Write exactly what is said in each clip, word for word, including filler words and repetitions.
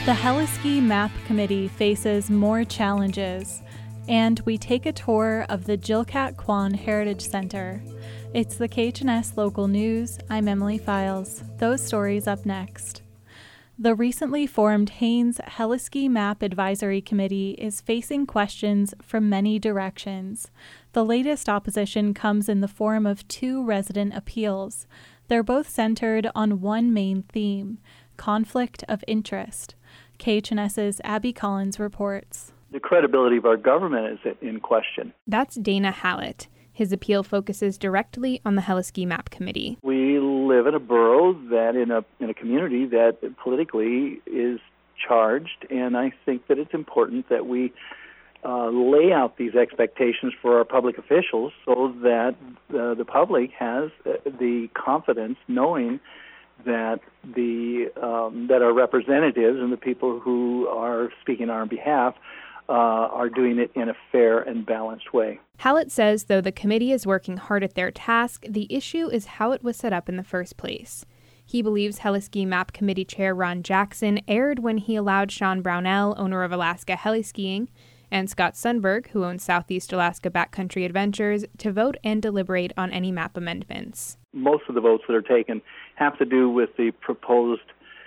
The Heliski Map Committee faces more challenges, and we take a tour of the Chilkat Quon Heritage Center. It's the K H N S Local News. I'm Emily Files. Those stories up next. The recently formed Haines Heliski Map Advisory Committee is facing questions from many directions. The latest opposition comes in the form of two resident appeals. They're both centered on one main theme: conflict of interest. K H N S's Abby Collins reports. The credibility of our government is in question. That's Dana Hallett. His appeal focuses directly on the Heliski Map Committee. We live in a borough that in a in a community that politically is charged, and I think that it's important that we uh, lay out these expectations for our public officials so that uh, the public has the confidence knowing that the um, that our representatives and the people who are speaking on our behalf uh, are doing it in a fair and balanced way. Hallett says, though the committee is working hard at their task, the issue is how it was set up in the first place. He believes Heliski Map Committee Chair Ron Jackson erred when he allowed Sean Brownell, owner of Alaska Heliskiing, and Scott Sundberg, who owns Southeast Alaska Backcountry Adventures, to vote and deliberate on any map amendments. Most of the votes that are taken have to do with the proposed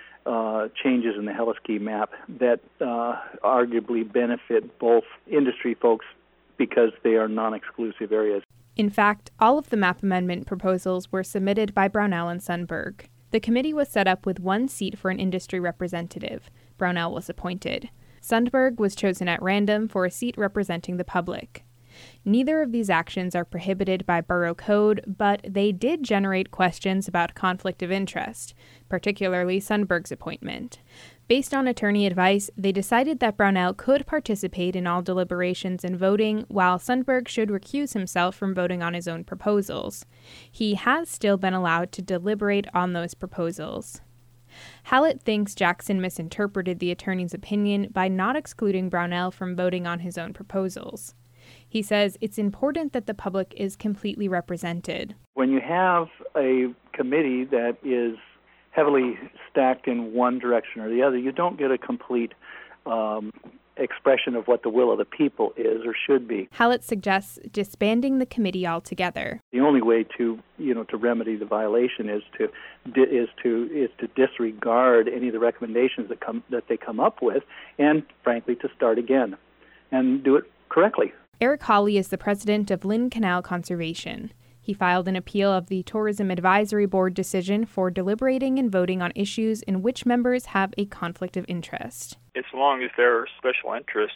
uh, changes in the Heliski map that uh, arguably benefit both industry folks because they are non-exclusive areas. In fact, all of the map amendment proposals were submitted by Brownell and Sundberg. The committee was set up with one seat for an industry representative. Brownell was appointed. Sundberg was chosen at random for a seat representing the public. Neither of these actions are prohibited by borough code, but they did generate questions about conflict of interest, particularly Sundberg's appointment. Based on attorney advice, they decided that Brownell could participate in all deliberations and voting, while Sundberg should recuse himself from voting on his own proposals. He has still been allowed to deliberate on those proposals. Hallett thinks Jackson misinterpreted the attorney's opinion by not excluding Brownell from voting on his own proposals. He says it's important that the public is completely represented. When you have a committee that is heavily stacked in one direction or the other, you don't get a complete um, expression of what the will of the people is or should be. Hallett suggests disbanding the committee altogether. The only way to, you know, to remedy the violation is to is to is to disregard any of the recommendations that come that they come up with, and frankly, to start again and do it correctly. Eric Hawley is the president of Lynn Canal Conservation. He filed an appeal of the Tourism Advisory Board decision for deliberating and voting on issues in which members have a conflict of interest. As long as there are special interests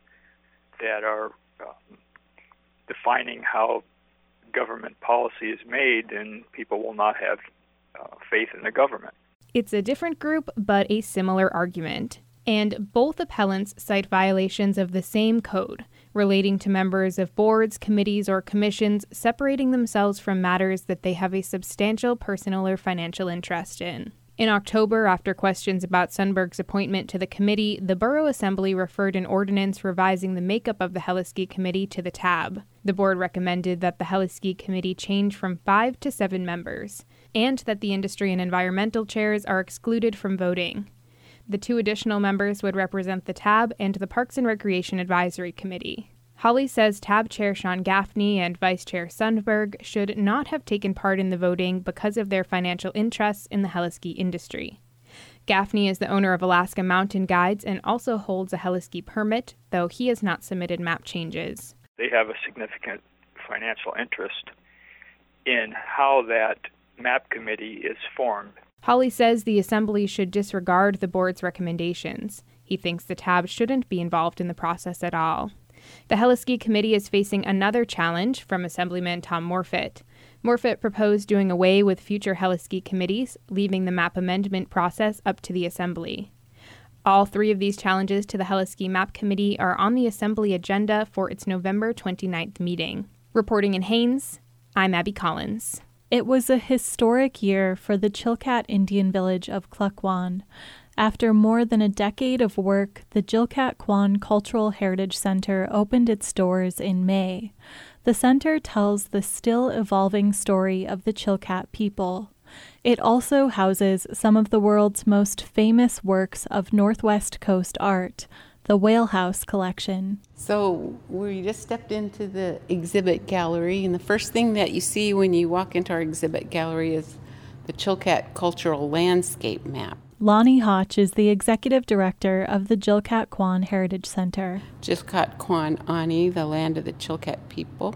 that are um, defining how government policy is made, then people will not have uh, faith in the government. It's a different group, but a similar argument. And both appellants cite violations of the same code, relating to members of boards, committees, or commissions separating themselves from matters that they have a substantial personal or financial interest in. In October, after questions about Sundberg's appointment to the committee, the Borough Assembly referred an ordinance revising the makeup of the Heliski Committee to the tab. The board recommended that the Heliski Committee change from five to seven members, and that the industry and environmental chairs are excluded from voting. The two additional members would represent the T A B and the Parks and Recreation Advisory Committee. Hawley says T A B Chair Sean Gaffney and Vice Chair Sundberg should not have taken part in the voting because of their financial interests in the Heliski industry. Gaffney is the owner of Alaska Mountain Guides and also holds a Heliski permit, though he has not submitted map changes. They have a significant financial interest in how that map committee is formed. Hawley says the Assembly should disregard the board's recommendations. He thinks the T A B shouldn't be involved in the process at all. The Heliski Committee is facing another challenge from Assemblyman Tom Morfitt. Morfitt proposed doing away with future Heliski committees, leaving the map amendment process up to the Assembly. All three of these challenges to the Heliski Map Committee are on the Assembly agenda for its November twenty-ninth meeting. Reporting in Haines, I'm Abby Collins. It was a historic year for the Chilkat Indian village of Klukwan. After more than a decade of work, the Chilkat Quon Cultural Heritage Center opened its doors in May. The center tells the still evolving story of the Chilkat people. It also houses some of the world's most famous works of Northwest Coast art, the Whalehouse Collection. So we just stepped into the exhibit gallery, and the first thing that you see when you walk into our exhibit gallery is the Chilkat Cultural Landscape Map. Lonnie Hotch is the executive director of the Chilkat Kwan Heritage Center. Chilkat Kwan Ani, the land of the Chilkat people.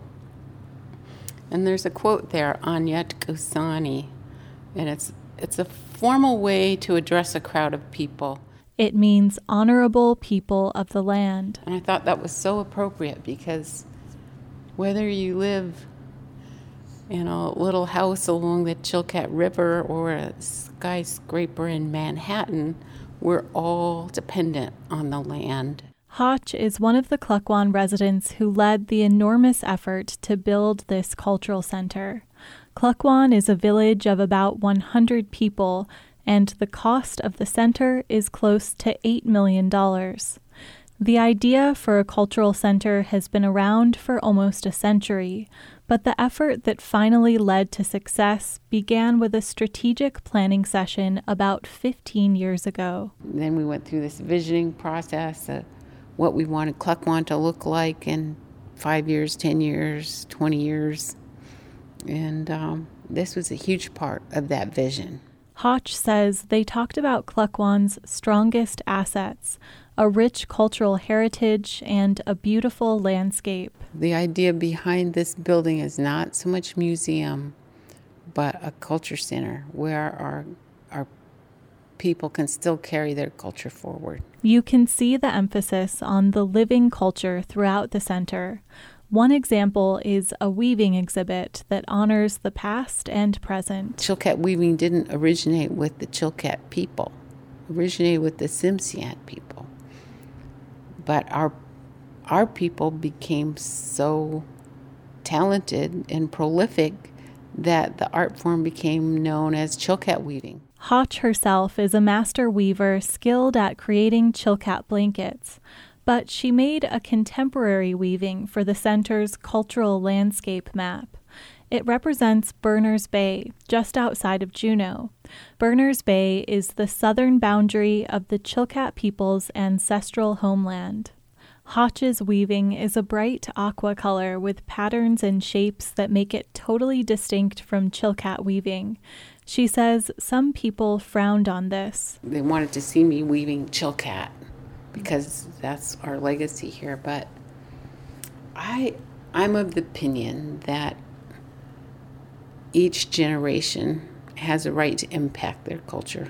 And there's a quote there, Anyat Kusani, and it's it's a formal way to address a crowd of people. It means honorable people of the land. And I thought that was so appropriate because whether you live in a little house along the Chilkat River or a skyscraper in Manhattan, we're all dependent on the land. Hotch is one of the Klukwan residents who led the enormous effort to build this cultural center. Klukwan is a village of about one hundred people, and the cost of the center is close to eight million dollars. The idea for a cultural center has been around for almost a century, but the effort that finally led to success began with a strategic planning session about fifteen years ago. Then we went through this visioning process of what we wanted Klukwan to look like in five years, ten years, twenty years. And um, this was a huge part of that vision. Hotch says they talked about Klukwan's strongest assets, a rich cultural heritage and a beautiful landscape. The idea behind this building is not so much museum, but a culture center where our our people can still carry their culture forward. You can see the emphasis on the living culture throughout the center. One example is a weaving exhibit that honors the past and present. Chilkat weaving didn't originate with the Chilkat people. It originated with the Tsimshian people. But our our people became so talented and prolific that the art form became known as Chilkat weaving. Hotch herself is a master weaver skilled at creating Chilkat blankets, but she made a contemporary weaving for the center's cultural landscape map. It represents Berners Bay, just outside of Juneau. Berners Bay is the southern boundary of the Chilkat people's ancestral homeland. Hotch's weaving is a bright aqua color with patterns and shapes that make it totally distinct from Chilkat weaving. She says some people frowned on this. They wanted to see me weaving Chilkat because that's our legacy here. But I, I'm of the opinion that each generation has a right to impact their culture.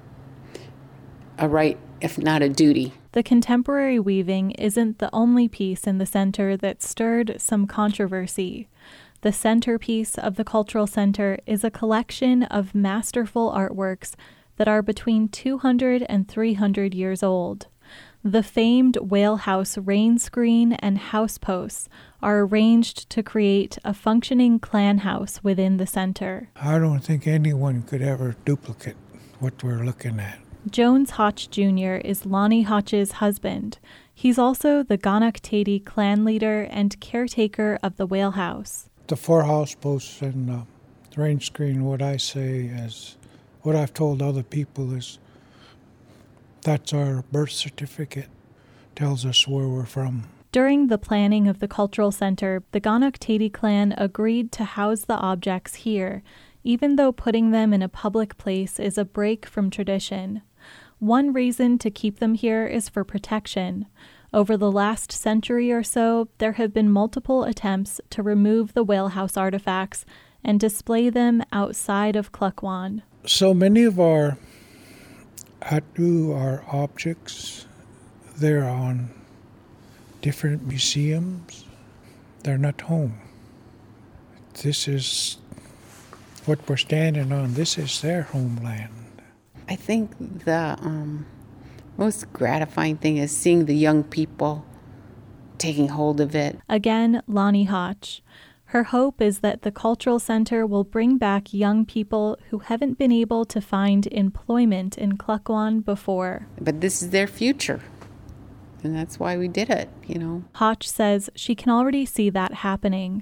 A right, if not a duty. The contemporary weaving isn't the only piece in the center that stirred some controversy. The centerpiece of the Cultural Center is a collection of masterful artworks that are between two hundred and three hundred years old. The famed Whalehouse rain screen and house posts are arranged to create a functioning clan house within the center. I don't think anyone could ever duplicate what we're looking at. Jones Hotch Junior is Lonnie Hotch's husband. He's also the Gonaktadi clan leader and caretaker of the Whalehouse. The four house posts and uh, the rain screen, what I say is, what I've told other people is, that's our birth certificate, tells us where we're from. During the planning of the Cultural Center, the Gonaktadi clan agreed to house the objects here, even though putting them in a public place is a break from tradition. One reason to keep them here is for protection. Over the last century or so, there have been multiple attempts to remove the Whalehouse artifacts and display them outside of Klukwan. So many of our Atu, our objects, they're on different museums. They're not home. This is what we're standing on. This is their homeland. I think the um, most gratifying thing is seeing the young people taking hold of it. Again, Lonnie Hotch. Her hope is that the Cultural Center will bring back young people who haven't been able to find employment in Klukwan before. But this is their future, and that's why we did it, you know. Hotch says she can already see that happening.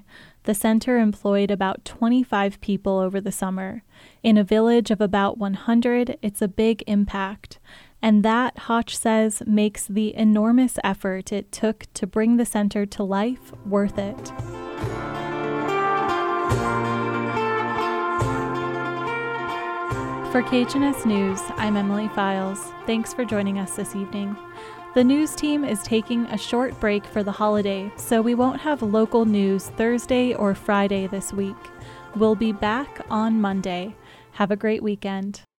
The center employed about twenty-five people over the summer. In a village of about one hundred, it's a big impact. And that, Hotch says, makes the enormous effort it took to bring the center to life worth it. For K H N S News, I'm Emily Files. Thanks for joining us this evening. The news team is taking a short break for the holiday, so we won't have local news Thursday or Friday this week. We'll be back on Monday. Have a great weekend.